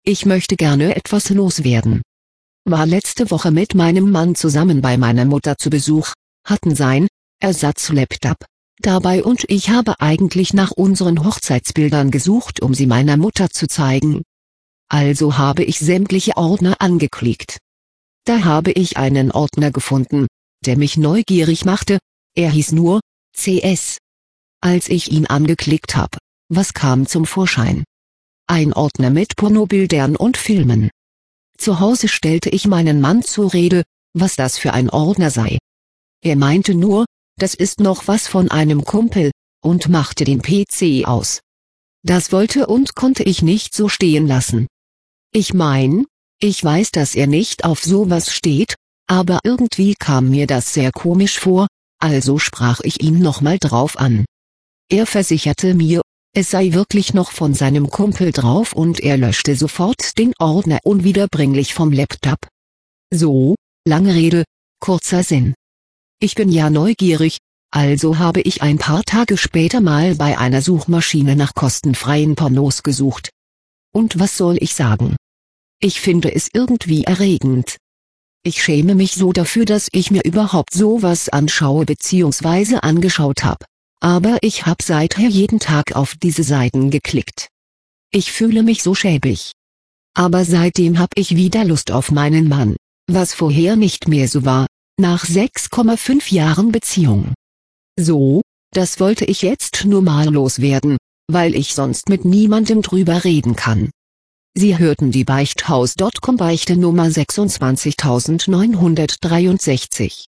Ich möchte gerne etwas loswerden. War letzte Woche mit meinem Mann zusammen bei meiner Mutter zu Besuch, hatten sein Ersatzlaptop dabei und ich habe eigentlich nach unseren Hochzeitsbildern gesucht, um sie meiner Mutter zu zeigen. Also habe ich sämtliche Ordner angeklickt. Da habe ich einen Ordner gefunden, der mich neugierig machte, er hieß nur CS. Als ich ihn angeklickt habe, was kam zum Vorschein? Ein Ordner mit Pornobildern und Filmen. Zu Hause stellte ich meinen Mann zur Rede, was das für ein Ordner sei. Er meinte nur, das ist noch was von einem Kumpel, und machte den PC aus. Das wollte und konnte ich nicht so stehen lassen. Ich mein, ich weiß, dass er nicht auf sowas steht, aber irgendwie kam mir das sehr komisch vor, also sprach ich ihn nochmal drauf an. Er versicherte mir, es sei wirklich noch von seinem Kumpel drauf und er löschte sofort den Ordner unwiederbringlich vom Laptop. So, lange Rede, kurzer Sinn. Ich bin ja neugierig, also habe ich ein paar Tage später mal bei einer Suchmaschine nach kostenfreien Pornos gesucht. Und was soll ich sagen? Ich finde es irgendwie erregend. Ich schäme mich so dafür, dass ich mir überhaupt sowas anschaue bzw. angeschaut habe. Aber ich habe seither jeden Tag auf diese Seiten geklickt. Ich fühle mich so schäbig. Aber seitdem habe ich wieder Lust auf meinen Mann, was vorher nicht mehr so war, nach 6,5 Jahren Beziehung. So, das wollte ich jetzt nur mal loswerden, weil ich sonst mit niemandem drüber reden kann. Sie hörten die Beichthaus.com Beichte Nummer 26963.